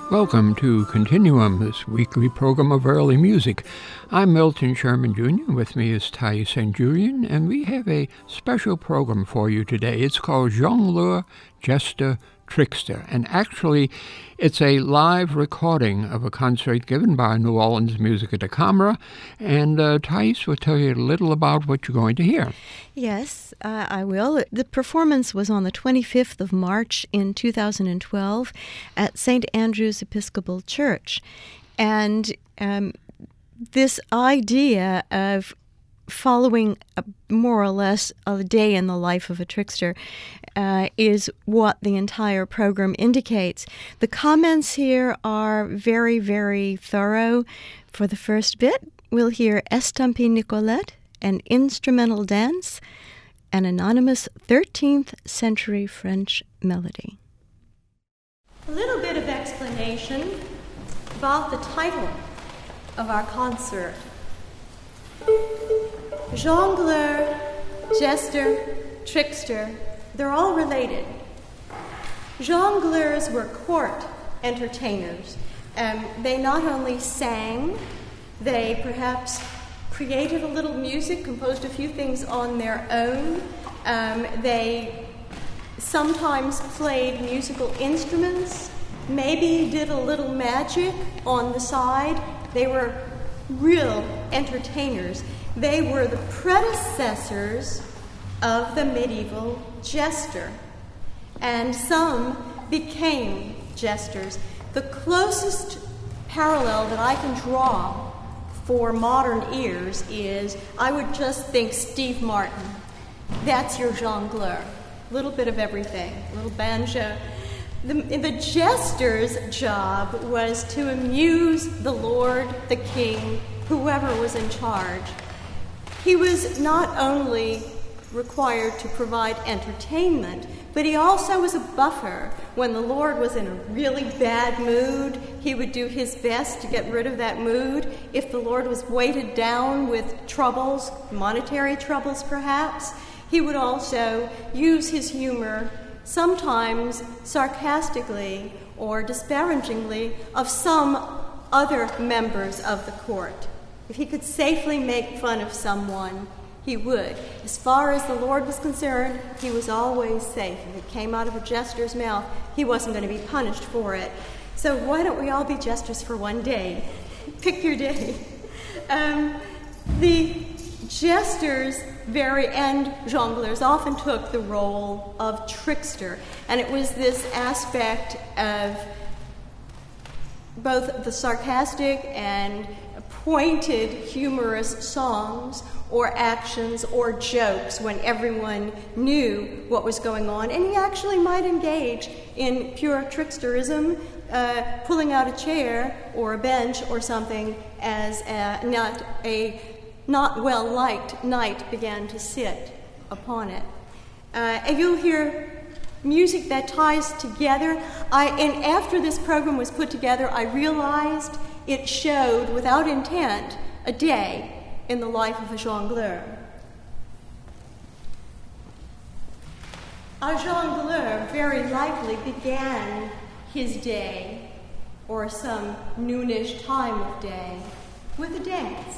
Welcome to Continuum, this weekly program of early music. I'm Milton Sherman Jr. With me is Thais St. Julian, and we have a special program for you today. It's called Jongleur, Jester, Trickster, and actually it's a live recording of a concert given by New Orleans Musica da Camera, and Thais will tell you a little about what you're going to hear. Yes, I will. The performance was on the 25th of March in 2012 at St. Andrew's Episcopal Church, and this idea of following more or less a day in the life of a trickster is what the entire program indicates. The comments here are very, very thorough. For the first bit, we'll hear Estampie Nicolette, an instrumental dance, an anonymous 13th century French melody. A little bit of explanation about the title of our concert. Jongleur, jester, trickster, they're all related. Jongleurs were court entertainers. They not only sang, they perhaps created a little music, composed a few things on their own. They sometimes played musical instruments, maybe did a little magic on the side. They were real entertainers. They were the predecessors of the medieval jester, and some became jesters. The closest parallel that I can draw for modern ears is I would just think Steve Martin. That's your jongleur. A little bit of everything, a little banjo. The jester's job was to amuse the Lord, the king, whoever was in charge. He was not only required to provide entertainment, but he also was a buffer. When the Lord was in a really bad mood, he would do his best to get rid of that mood. If the Lord was weighted down with troubles, monetary troubles perhaps, he would also use his humor, sometimes sarcastically or disparagingly, of some other members of the court. If he could safely make fun of someone, he would. As far as the Lord was concerned, he was always safe. If it came out of a jester's mouth, he wasn't going to be punished for it. So why don't we all be jesters for one day? Pick your day. The jesters and jongleurs often took the role of trickster, and it was this aspect of both the sarcastic and pointed, humorous songs or actions or jokes when everyone knew what was going on. And he actually might engage in pure tricksterism, pulling out a chair or a bench or something as a not well-liked knight began to sit upon it. And you'll hear music that ties together. And after this program was put together, I realized it showed, without intent, a day in the life of a jongleur. A jongleur very likely began his day, or some noonish time of day, with a dance.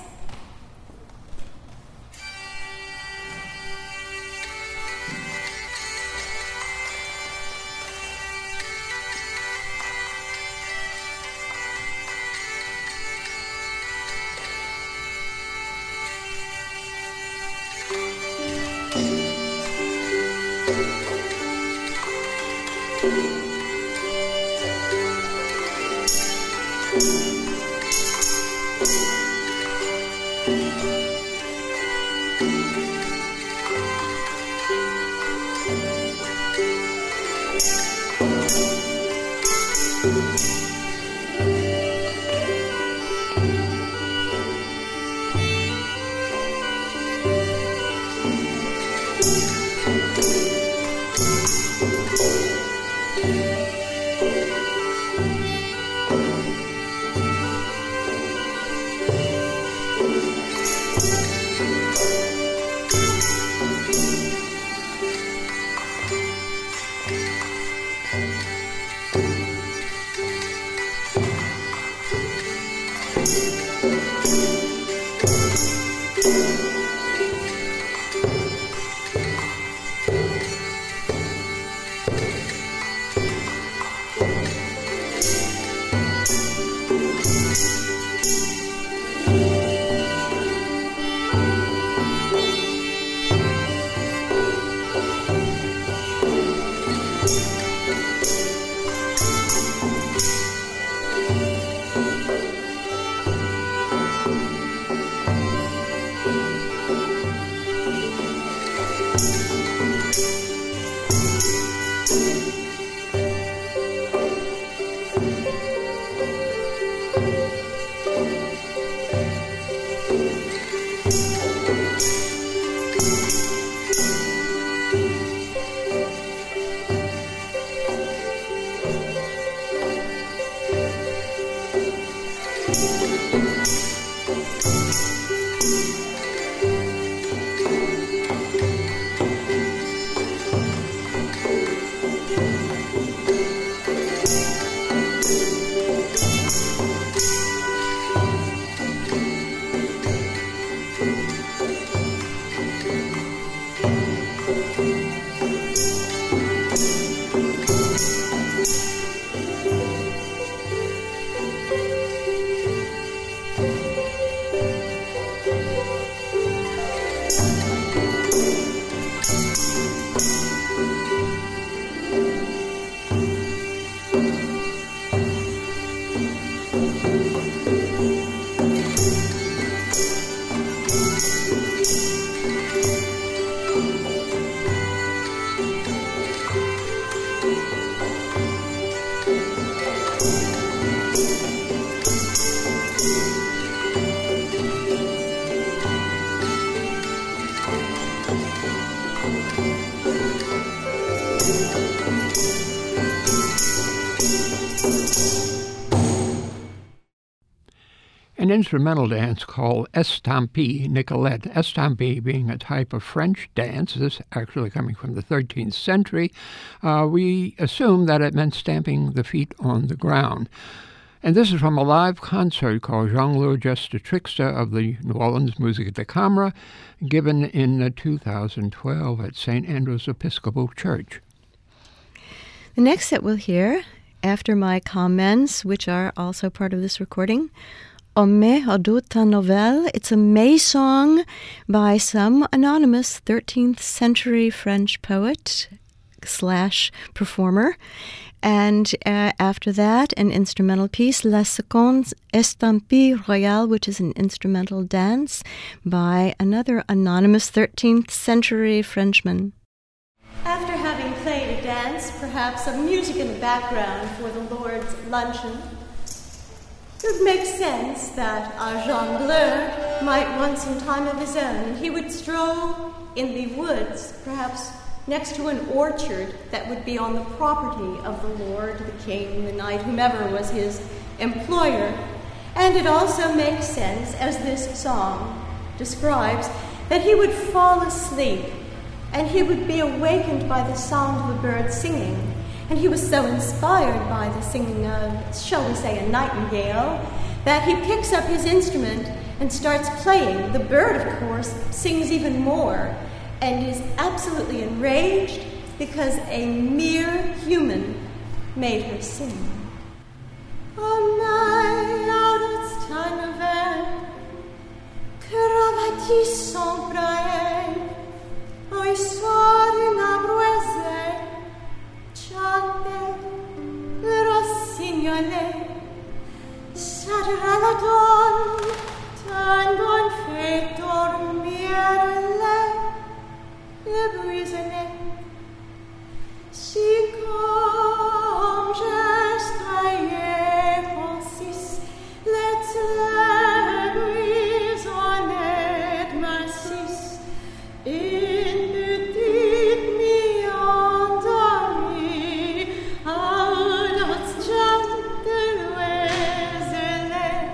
An instrumental dance called Estampie Nicolette. Estampie being a type of French dance, this actually coming from the 13th century. We assume that it meant stamping the feet on the ground. And this is from a live concert called Jongleur Juste Trickster of the New Orleans Musique de Camera, given in 2012 at St. Andrew's Episcopal Church. The next that we'll hear, after my comments, which are also part of this recording, Homme Ado ta Nouvelle. It's a May song by some anonymous 13th century French poet / performer. And after that, an instrumental piece, La Seconde Estampie Royale, which is an instrumental dance by another anonymous 13th century Frenchman. After having played a dance, perhaps some music in the background for the Lord's luncheon, it would make sense that our jongleur might want some time of his own. He would stroll in the woods, perhaps next to an orchard that would be on the property of the Lord, the king, the knight, whomever was his employer. And it also makes sense, as this song describes, that he would fall asleep and he would be awakened by the sound of a bird singing. And he was so inspired by the singing of, shall we say, a nightingale, that he picks up his instrument and starts playing. The bird, of course, sings even more and is absolutely enraged because a mere human made her sing. Oh my, out ta nouvelle, que ravati son prae, oi sori na bruese, chate, le rossignole, chadra la donne, tendon fait dormire le buisonnet, si comme geste aillé pensis, le buisonnet massis, une petite mi endormie, à l'autre jante l'oiselet,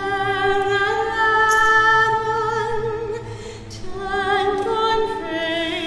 chadra la donne, tendon fait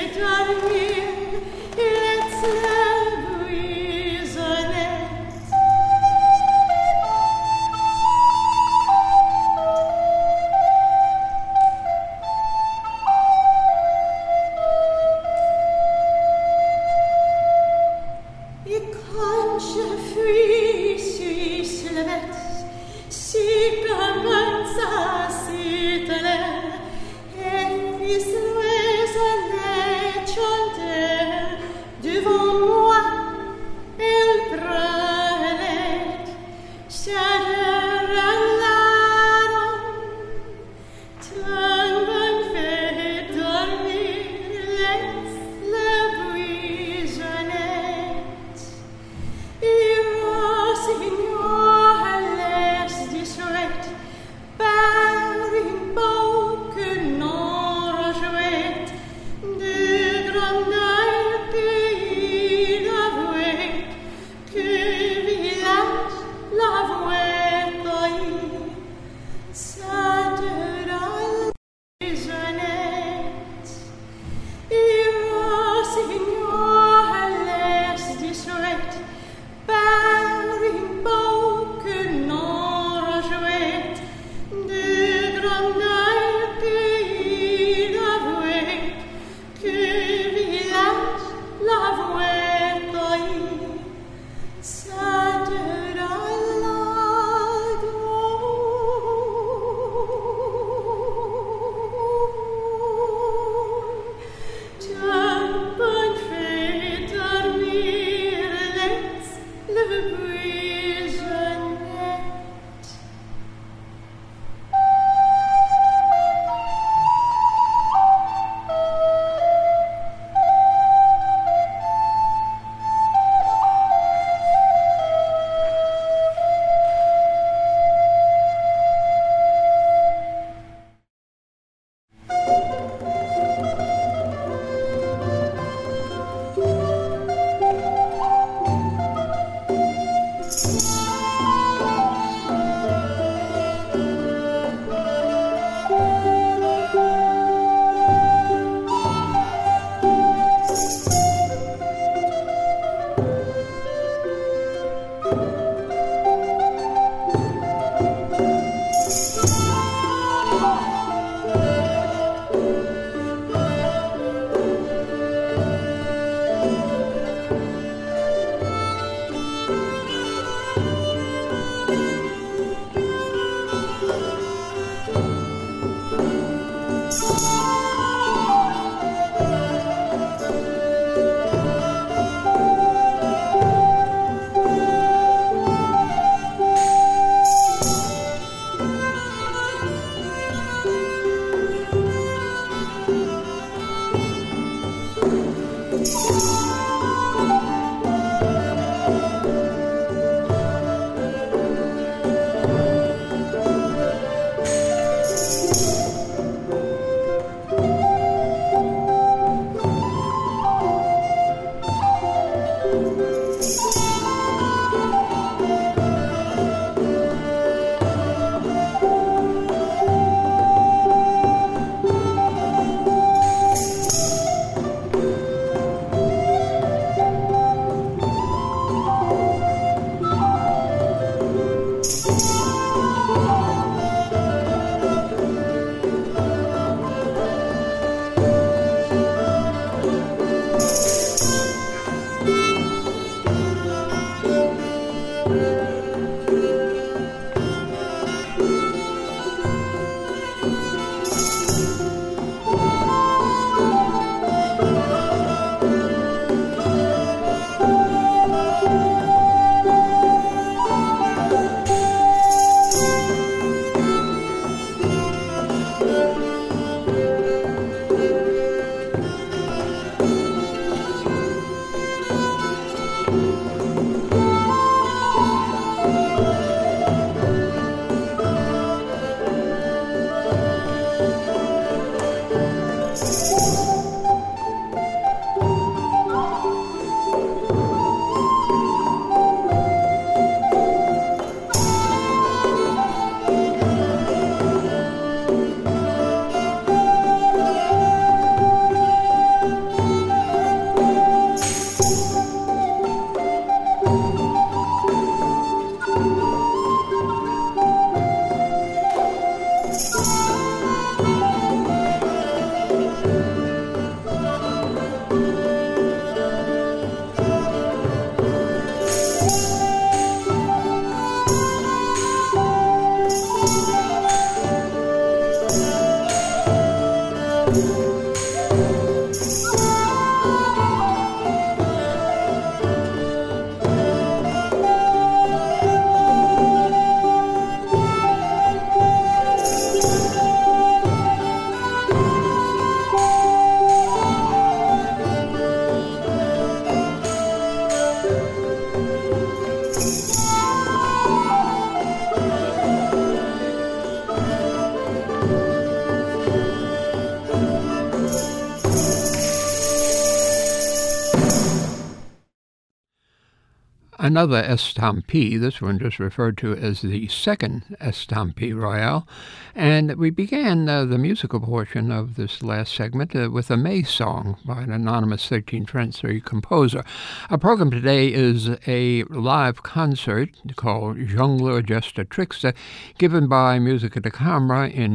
Another Estampie, this one just referred to as the second Estampie Royale, and we began the musical portion of this last segment with a May song by an anonymous 13th century composer. Our program today is a live concert called Jongleur Jester Trickster, given by Musica da Camera in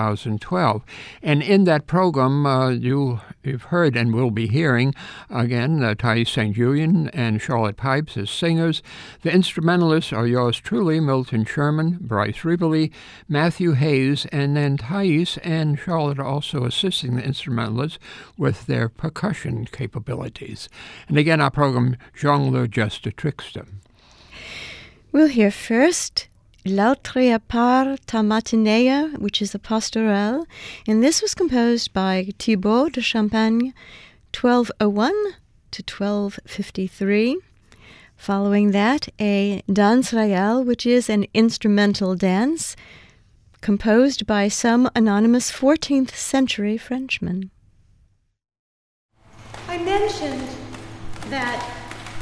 2012. And in that program, you've heard and will be hearing, again, Thais St. Julian and Charlotte Pipes as singers. The instrumentalists are yours truly, Milton Sherman, Bryce Ribbley, Matthew Hayes, and then Thais and Charlotte are also assisting the instrumentalists with their percussion capabilities. And again, our program, Jongleur Jester Trickster. We'll hear first L'Autre part ta matinée, which is a pastorelle, and this was composed by Thibaut de Champagne, 1201 to 1253. Following that, a Danse Royale, which is an instrumental dance, composed by some anonymous 14th century Frenchman. I mentioned that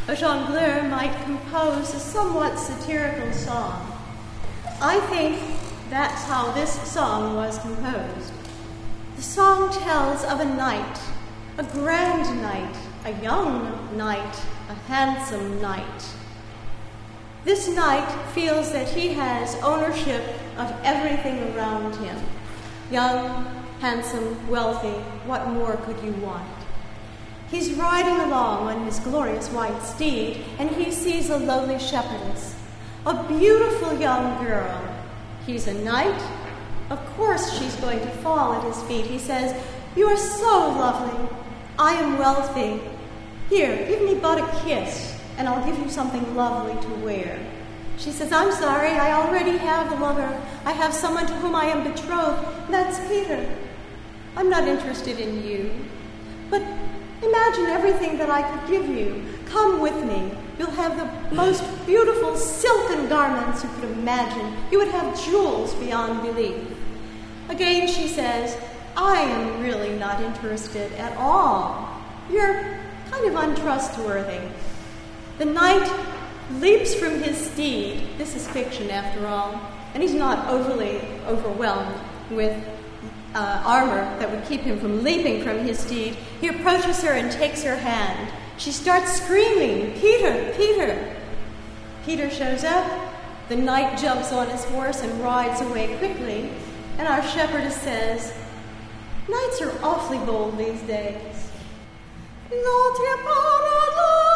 a jongleur might compose a somewhat satirical song. I think that's how this song was composed. The song tells of a knight, a grand knight, a young knight, a handsome knight. This knight feels that he has ownership of everything around him. Young, handsome, wealthy, what more could you want? He's riding along on his glorious white steed, and he sees a lowly shepherdess, a beautiful young girl. He's a knight. Of course she's going to fall at his feet. He says, "You are so lovely. I am wealthy. Here, give me but a kiss, and I'll give you something lovely to wear." She says, "I'm sorry, I already have a lover. I have someone to whom I am betrothed. That's Peter. I'm not interested in you. But imagine everything that I could give you. Come with me. You'll have the most beautiful silken garments you could imagine. You would have jewels beyond belief." Again she says, "I am really not interested at all. You're kind of untrustworthy." The knight leaps from his steed. This is fiction after all, and he's not overly overwhelmed with armor that would keep him from leaping from his steed. He approaches her and takes her hand. She starts screaming, "Peter, Peter!" Peter shows up. The knight jumps on his horse and rides away quickly. And our shepherdess says, "Knights are awfully bold these days." L'autre part la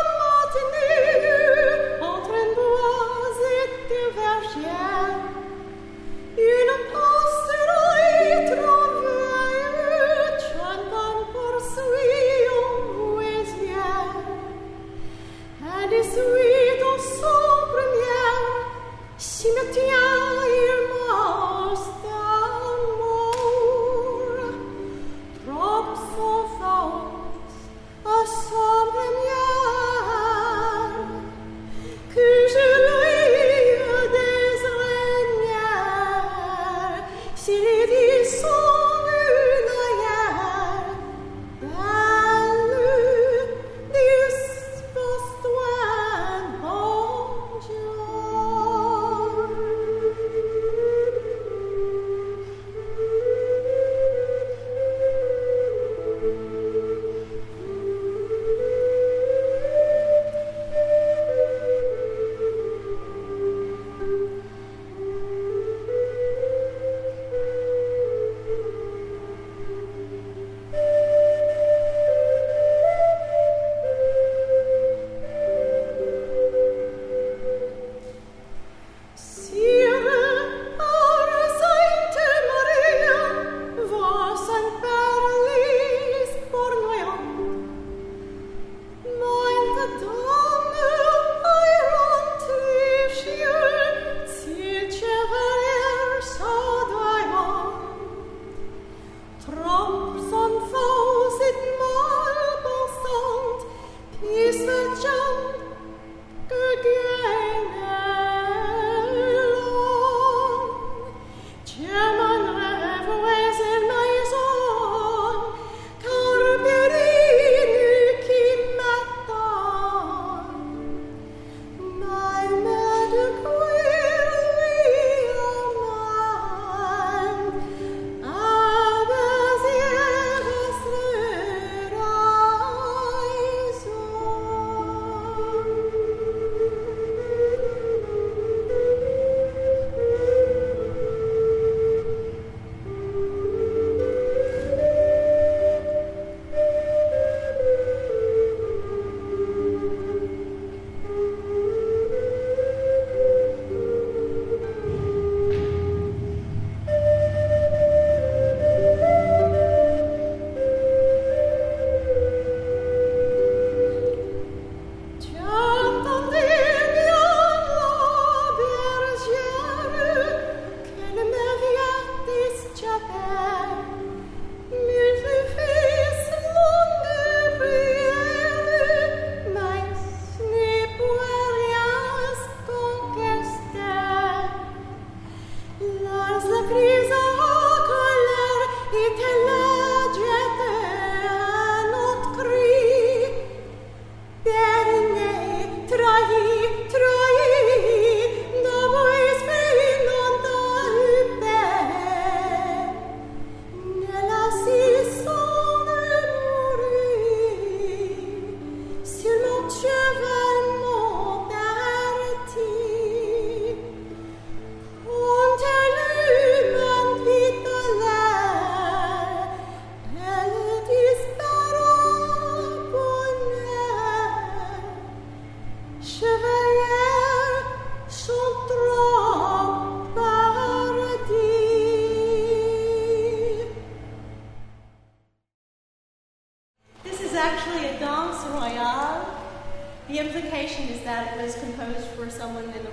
matinée, entre un bois et deux vergères, une passerelle travaille, chantant poursuit au voisière. And de suite au son première, cimetière il most amour, trop so fort, à son première.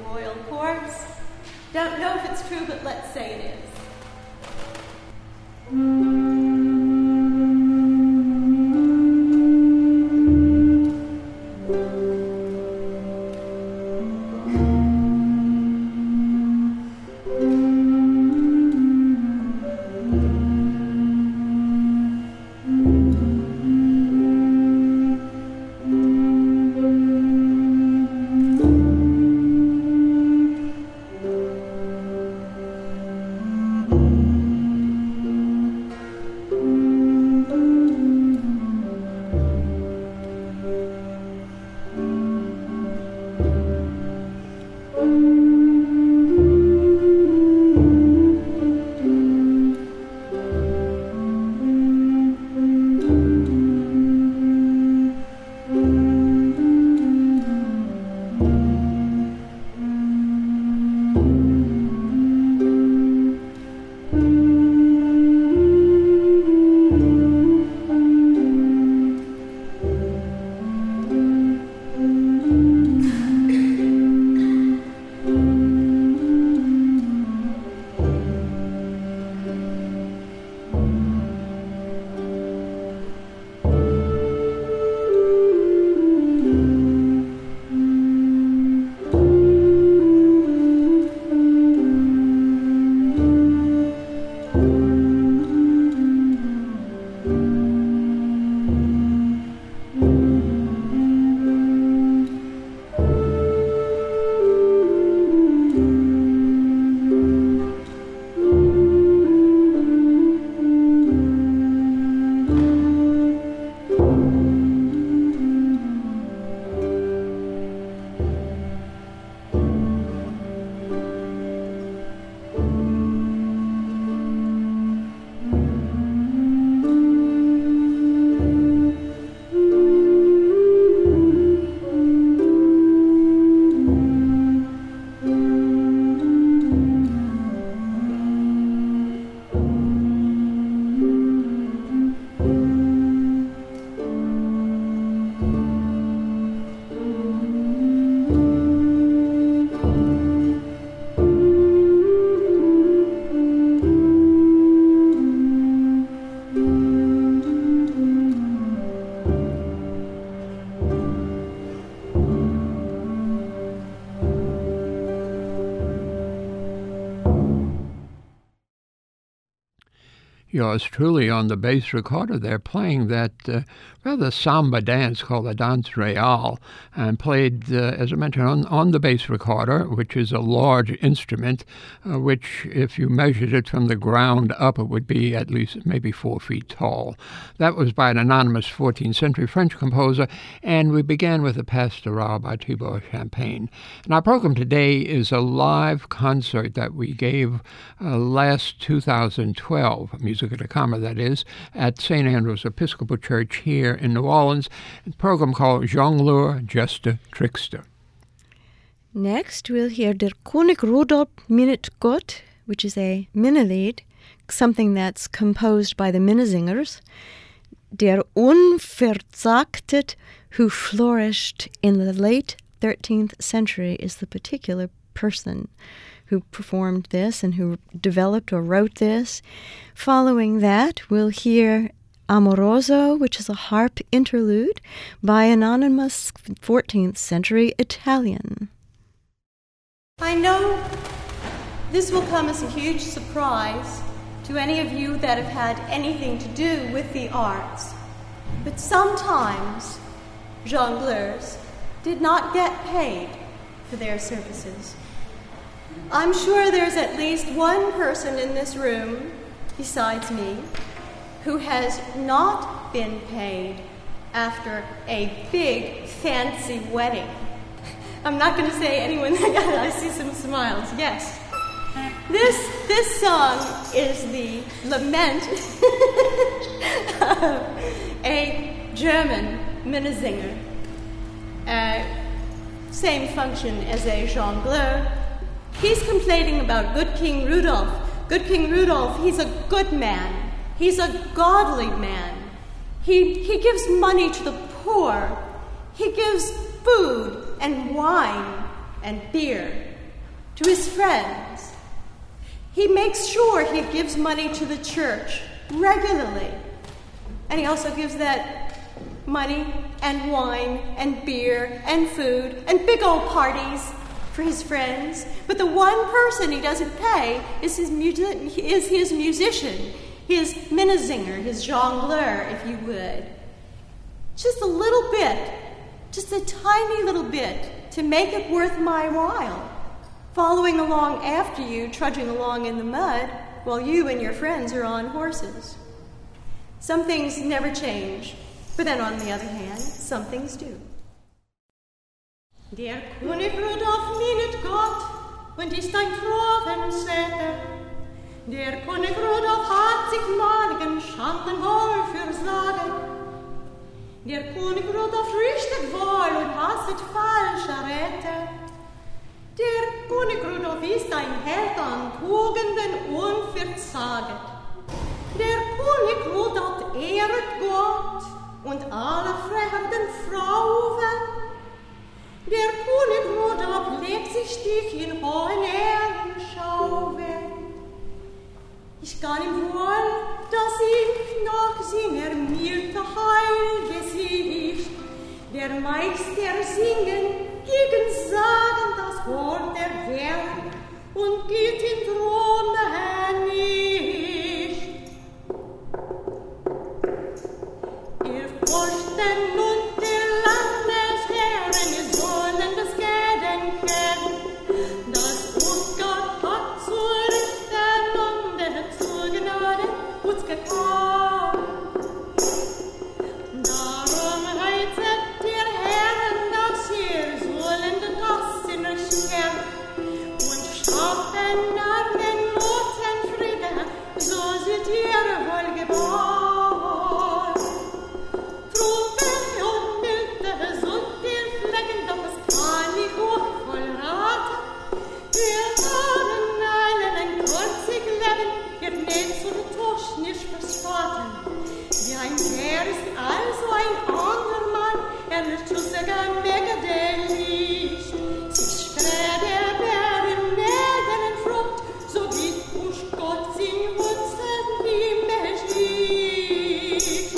royal courts. Don't know if it's true, but let's say it is. Yours truly on the bass recorder there, playing that rather samba dance called the Danse Real, and played, as I mentioned, on the bass recorder, which is a large instrument, which, if you measured it from the ground up, it would be at least maybe 4 feet tall. That was by an anonymous 14th century French composer, and we began with a Pastoral by Tibor Champagne. And our program today is a live concert that we gave last 2012, Musica da Camera, that is, at St. Andrew's Episcopal Church here in New Orleans, a program called Jongleur, Jester, Trickster. Next, we'll hear Der König Rudolf minnet Gott, which is a Minnelied, something that's composed by the Minnesingers. Der Unverzagtet, who flourished in the late 13th century, is the particular person who performed this and who developed or wrote this. Following that, we'll hear Amoroso, which is a harp interlude by an anonymous 14th century Italian. I know this will come as a huge surprise to any of you that have had anything to do with the arts, but sometimes jongleurs did not get paid for their services. I'm sure there's at least one person in this room, besides me, who has not been paid after a big, fancy wedding. I'm not going to say anyone. I see some smiles. Yes. This song is the lament of a German Minnesinger. Same function as a jongleur. He's complaining about Good King Rudolph. Good King Rudolph, he's a good man. He's a godly man. He gives money to the poor. He gives food and wine and beer to his friends. He makes sure he gives money to the church regularly. And he also gives that money and wine and beer and food and big old parties for his friends. But the one person he doesn't pay is his musician, his Minnesänger, his jongleur, if you would. Just a little bit, just a tiny little bit to make it worth my while, following along after you, trudging along in the mud, while you and your friends are on horses. Some things never change, but then on the other hand, some things do. Der König Rudolf minnet Gott und ist ein Tropensätter. Der König Rudolf hat sich maligen Schanden wohl versagen. Der König Rudolf richtet wohl und hasset falsche Räte. Der König Rudolf ist ein Held an Tugenden unverzaget. Der König Rudolf ehret Gott und alle fremden Frauen. Der König Rudolf legt sich stief in hohen Ehrenschauwen. Ich kann ihm wohl, dass ich noch seiner milde Heilgesicht, der Meister singen, gegen Sagen das Wort der Welt und geht in Throne nicht. Ihr Fürsten und die Landesherren sollen das gedenken, dass uns Gott hat zu richten und er zur Gnade uns getan. Darum heizet ihr Herren, dass ihr sollen den Gassen erscheren und schaffen armen Noten Friede, so seid ihr wohl geboren. Er ist also ein anderer Mann, er wird zu sagen, mega der Licht. Sich spräht er werden Nägeln Frucht, so geht uns Gott in unseren Himmel schlicht.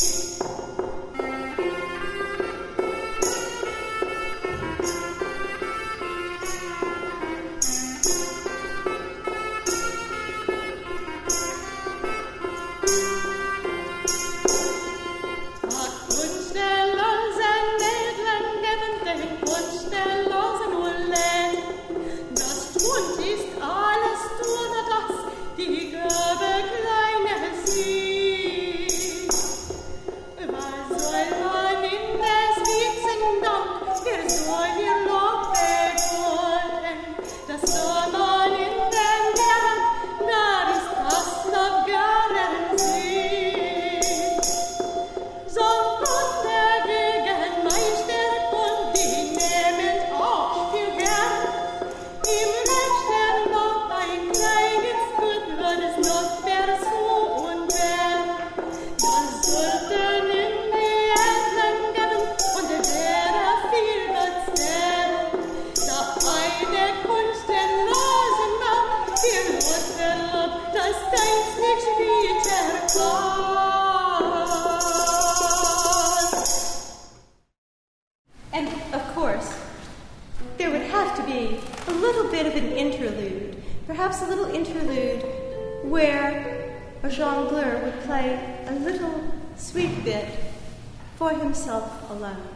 And, of course, there would have to be a little bit of an interlude, perhaps a little interlude where a jongleur would play a little sweet bit for himself alone.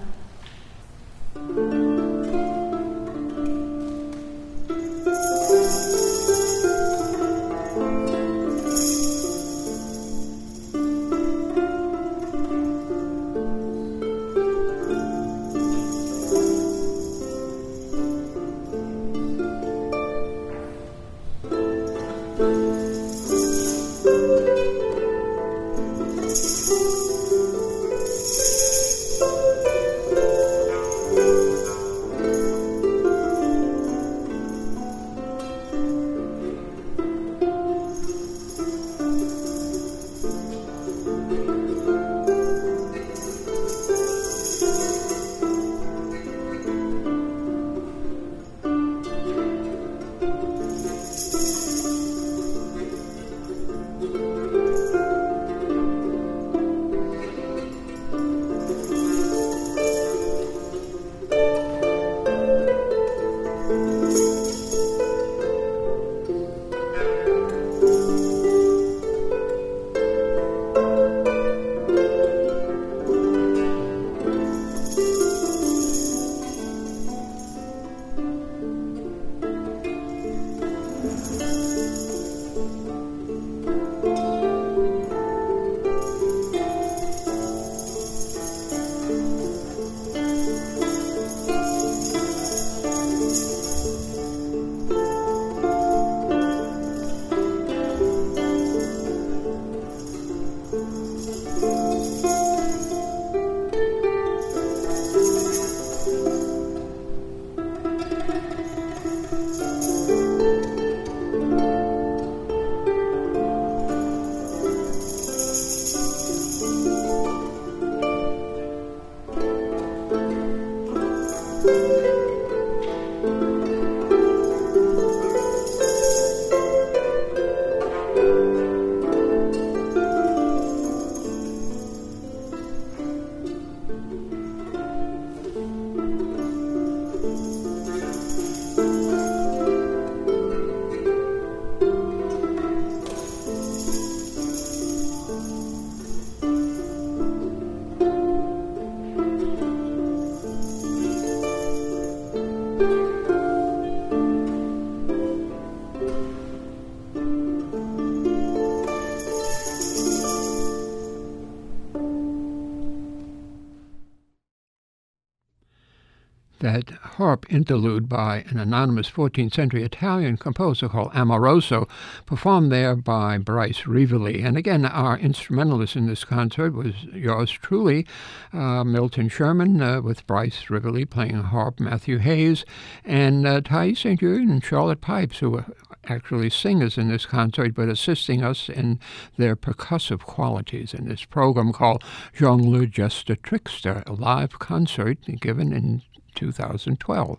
That harp interlude by an anonymous 14th century Italian composer called Amoroso, performed there by Bryce Revely. And again, our instrumentalist in this concert was yours truly, Milton Sherman, with Bryce Revely playing harp, Matthew Hayes, and Thais St. Julian and Charlotte Pipes, who were actually singers in this concert, but assisting us in their percussive qualities in this program called Jongleur Jester Trickster, a live concert given in 2012.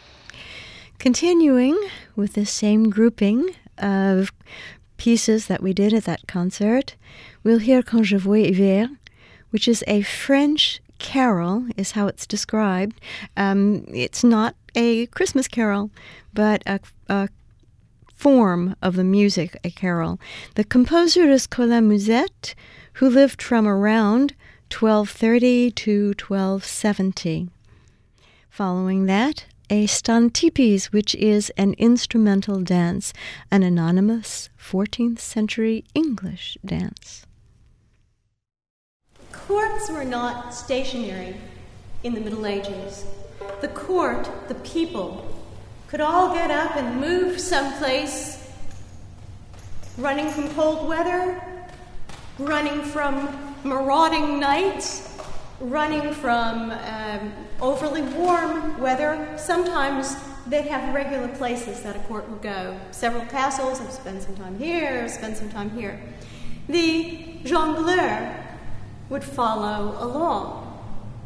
Continuing with the same grouping of pieces that we did at that concert, we'll hear Quand je vois hiver, which is a French carol, is how it's described. It's not a Christmas carol, but a form of the music, a carol. The composer is Colin Musette, who lived from around 1230 to 1270. Following that, a stantipes, which is an instrumental dance, an anonymous 14th century English dance. Courts were not stationary in the Middle Ages. The court, the people, could all get up and move someplace, running from cold weather, running from marauding knights, running from overly warm weather. Sometimes they'd have regular places that a court would go. Several castles, and spend some time here, spend some time here. The jongleur would follow along.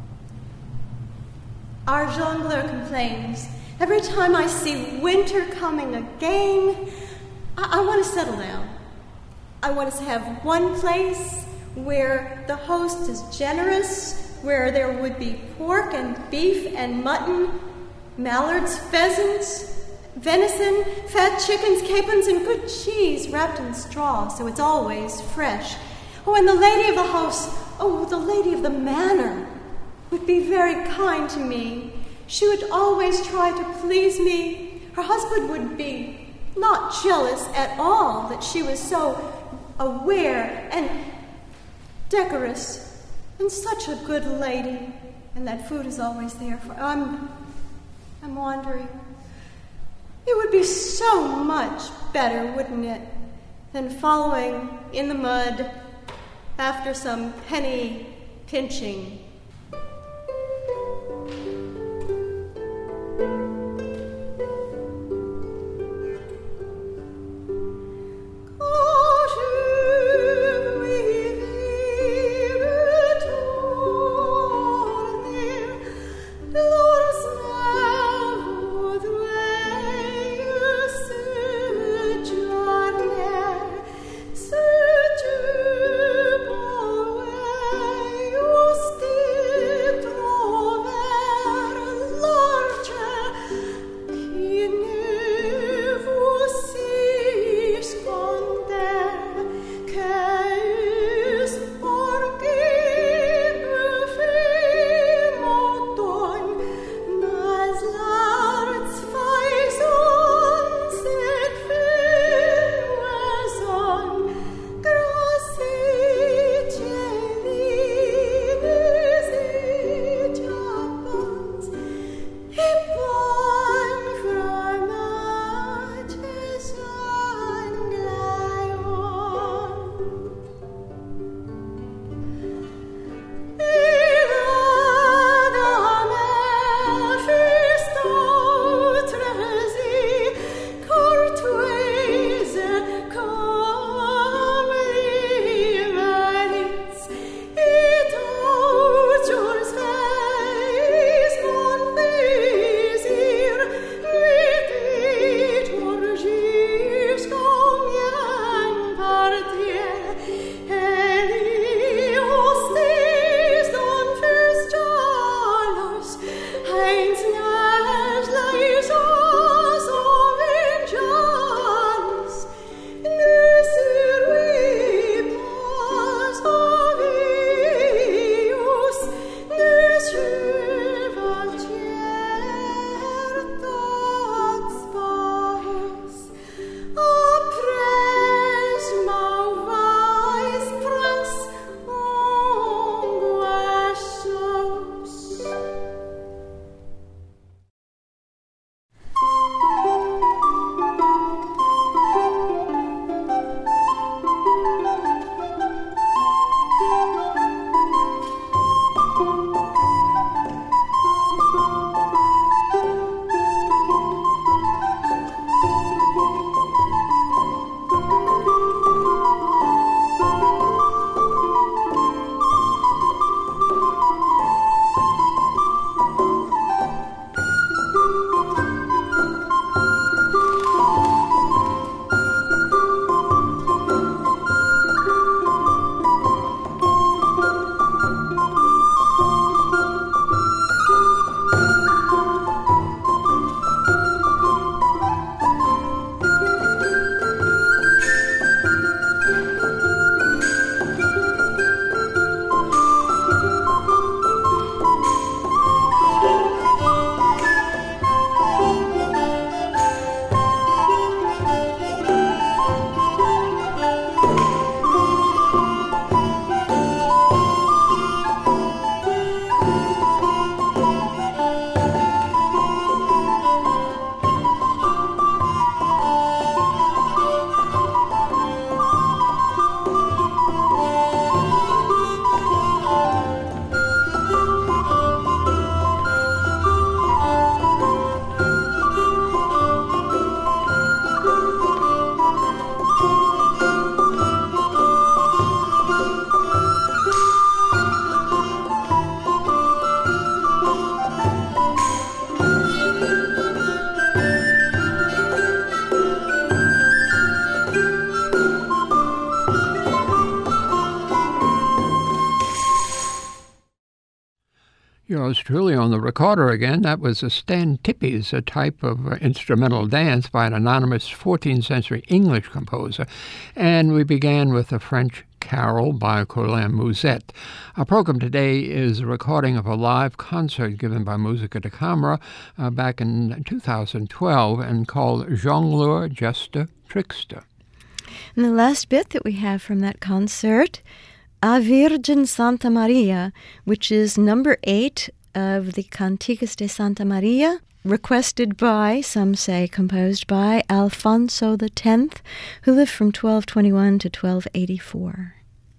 Our jongleur complains, every time I see winter coming again, I want to settle down. I want us to have one place where the host is generous, where there would be pork and beef and mutton, mallards, pheasants, venison, fat chickens, capons, and good cheese wrapped in straw, so it's always fresh. Oh, and the lady of the house, the lady of the manor, would be very kind to me. She would always try to please me. Her husband would be not jealous at all that she was so aware and decorous and such a good lady, and that food is always there for. I'm wandering. It would be so much better, wouldn't it, than following in the mud after some penny pinching. Stay yours truly on the recorder again. That was a stand-tippies, a type of instrumental dance by an anonymous 14th century English composer. And we began with a French carol by Colin Musette. Our program today is a recording of a live concert given by Musica da Camera back in 2012 and called Jongleur, Jester, Trickster. And the last bit that we have from that concert, A Virgen Santa Maria, which is number 8 of the Cantigas de Santa Maria, requested by, some say composed by, Alfonso X, who lived from 1221 to 1284.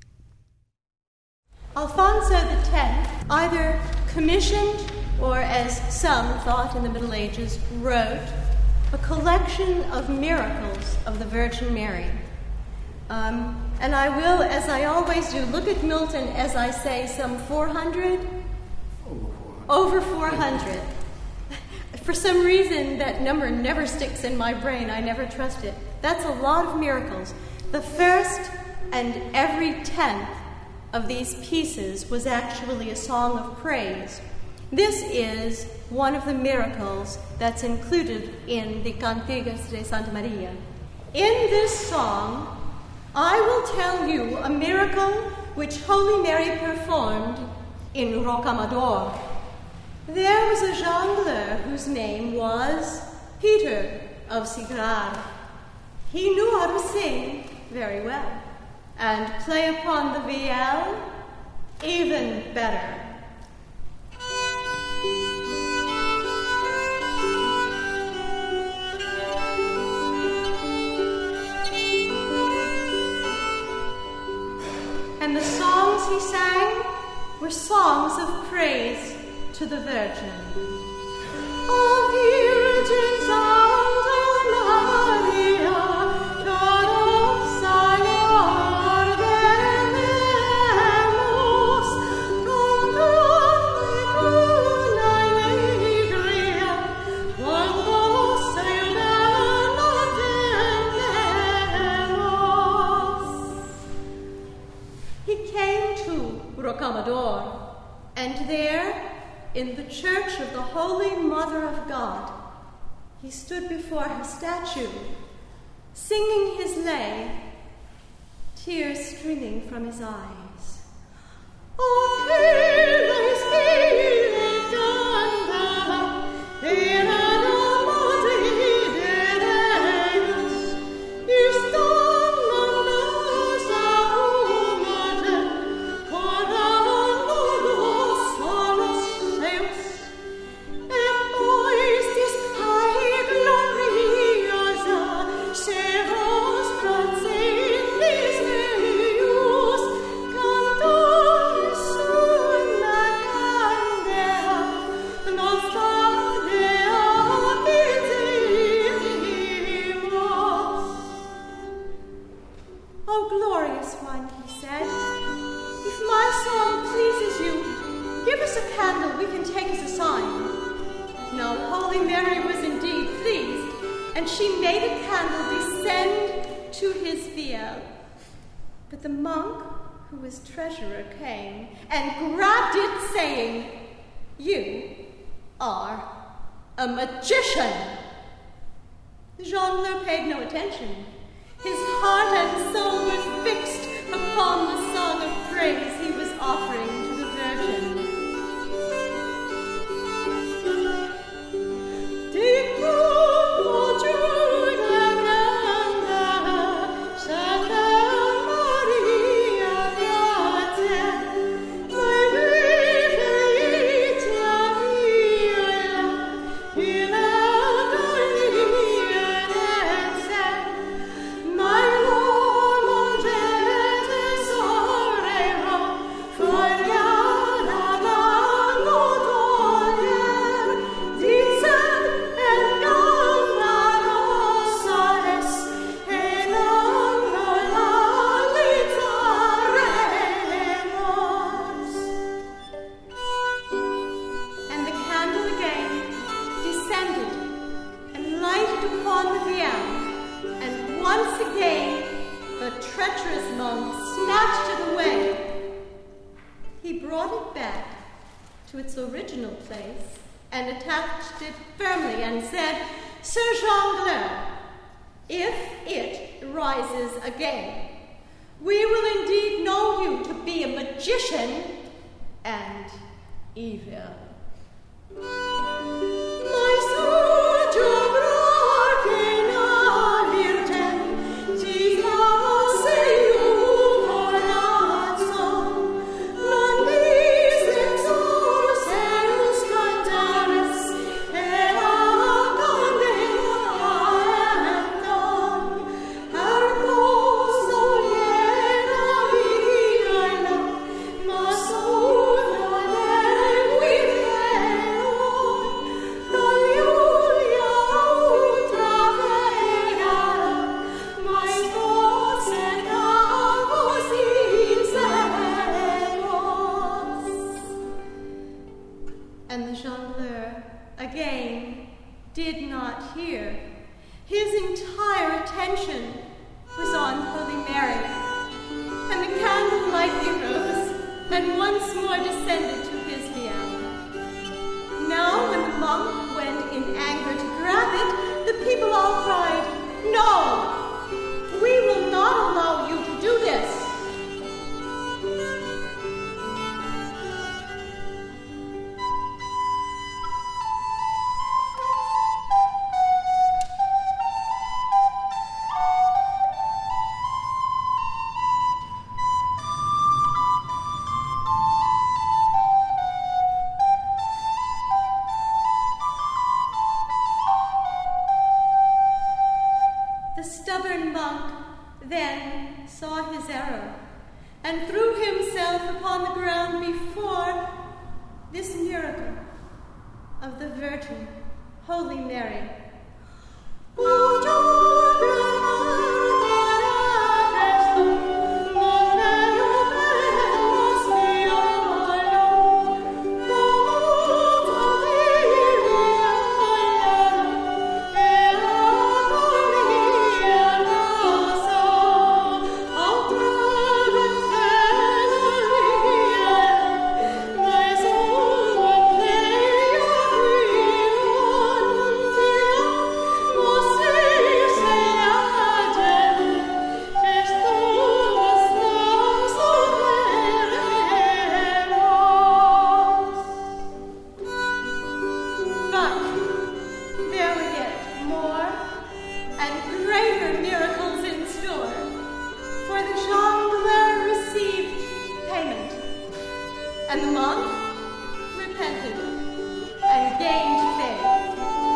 Alfonso X either commissioned, or as some thought in the Middle Ages, wrote a collection of miracles of the Virgin Mary. And I will, as I always do, look at Milton as I say some 400? Over 400. For some reason, that number never sticks in my brain. I never trust it. That's a lot of miracles. The first and every 10th of these pieces was actually a song of praise. This is one of the miracles that's included in the Cantigas de Santa Maria. In this song, I will tell you a miracle which Holy Mary performed in Rocamadour. There was a jongleur whose name was Peter of Sigrar. He knew how to sing very well, and play upon the vielle even better. And the songs he sang were songs of praise to the Virgin. O Virgin Santa Maria, Rocamadour, and there, in the church of the Holy Mother of God, he stood before her statue, singing his lay, tears streaming from his eyes. O treasurer came and grabbed it, saying, "You are a magician." The jongleur paid no attention. His heart and soul were fixed upon the song of praise he was offering to the Virgin. to its original place and attached it firmly and said, "Sir Jongleur, if it rises again, we will indeed know you to be a magician and evil." My soldier did not hear. His entire attention was on Holy Mary, and the candlelight arose and once more descended to his piano. Now, when the monk went in anger to grab it, the people all cried, "No, we will not allow you to do this." And threw himself upon the ground before this miracle of the Virgin, Holy Mary. And the monk repented and gained faith.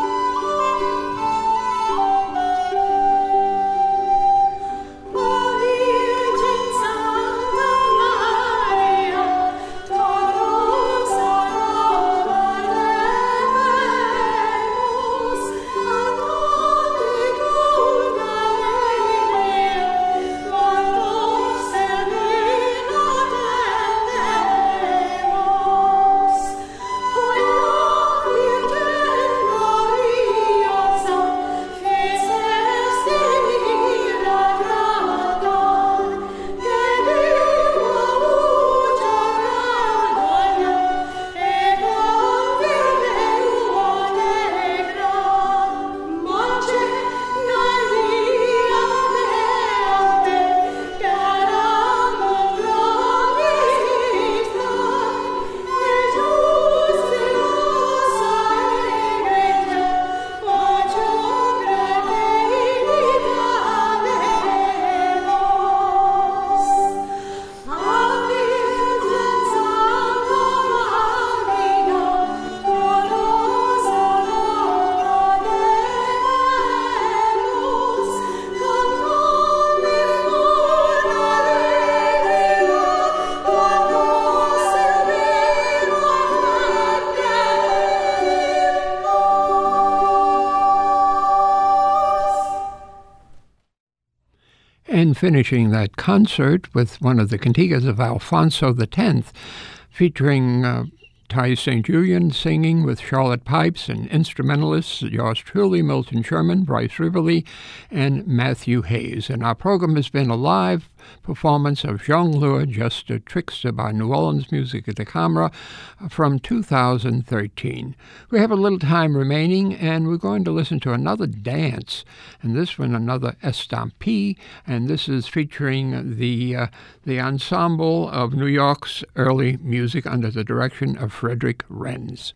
And finishing that concert with one of the cantigas of Alfonso X, featuring Ty St. Julian singing with Charlotte Pipes and instrumentalists, yours truly, Milton Sherman, Bryce Rivoli, and Matthew Hayes. And our program has been a live performance of Jongleur, Jester, Trickster by New Orleans Musique de Camera from 2013. We have a little time remaining, and we're going to listen to another dance, and this one another estampie, and this is featuring the ensemble of New York's early music under the direction of Frederick Renz.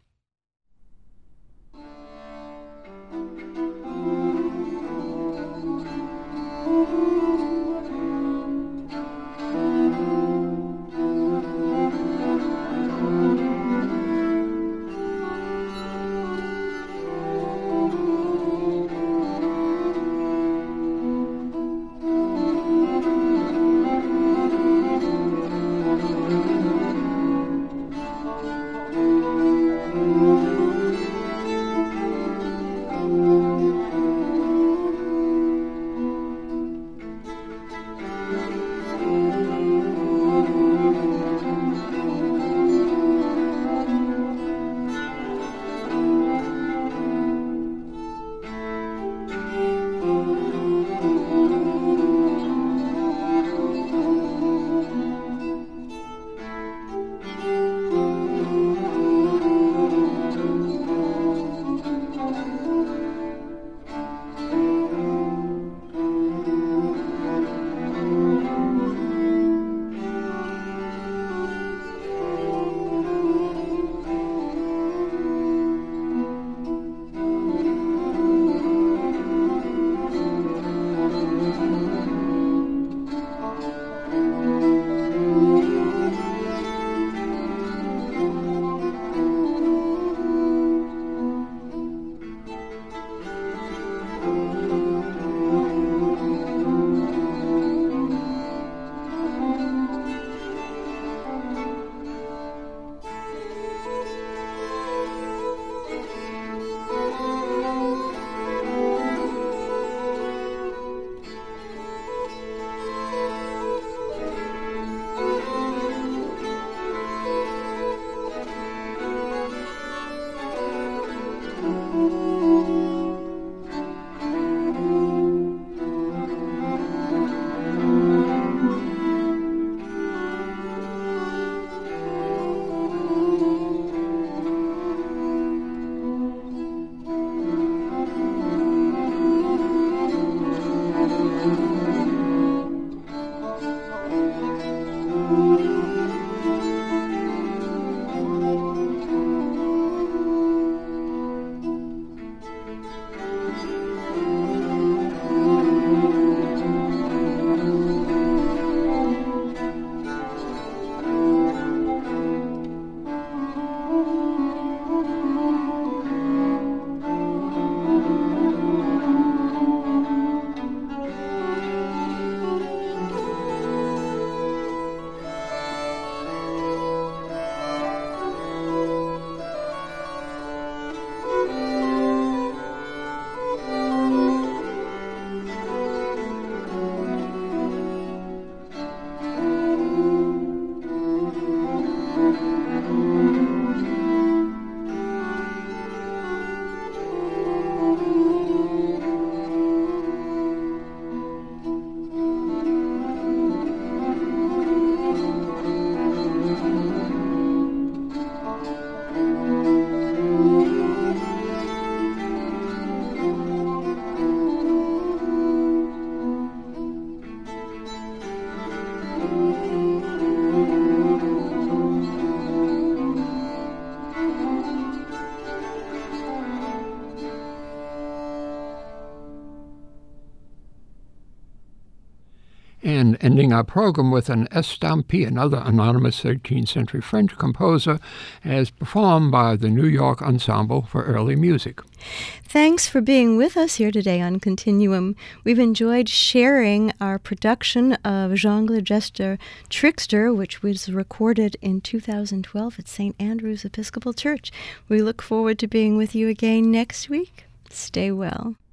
And ending our program with an estampie, another anonymous 13th century French composer, as performed by the New York Ensemble for Early Music. Thanks for being with us here today on Continuum. We've enjoyed sharing our production of Jongleur, Jester, Trickster, which was recorded in 2012 at St. Andrew's Episcopal Church. We look forward to being with you again next week. Stay well.